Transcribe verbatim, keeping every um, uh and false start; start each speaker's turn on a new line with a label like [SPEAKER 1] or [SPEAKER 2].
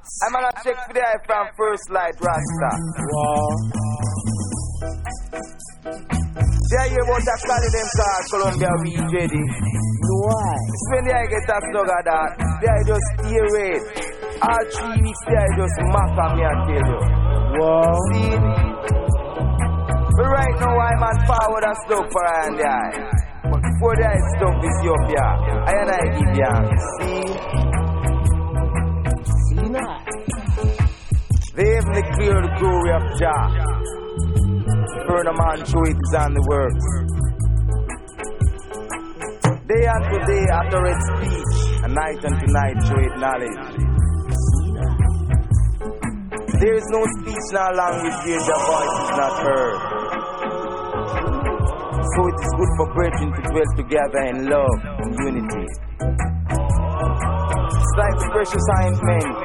[SPEAKER 1] I'm gonna check for the eye from First Light Rasta.
[SPEAKER 2] Wow.
[SPEAKER 1] They hear about that calling them called Columbia Weed Ready.
[SPEAKER 2] Why?
[SPEAKER 1] It's when they get a slug of that, they just hear it. All three weeks they just mock on me and tell you.
[SPEAKER 2] Wow.
[SPEAKER 1] See? But right now I'm on forward and slug for eye and the eye. But before the eye slug this up here, I and I give you. See?
[SPEAKER 2] See now.
[SPEAKER 1] They have declared the glory of Jah. Burn a man show it is on the works. Day unto day after its speech, and night unto night show it knowledge. There is no speech nor language where your voice is not heard. So it is good for brethren to dwell together in love and unity. It's like the precious ointment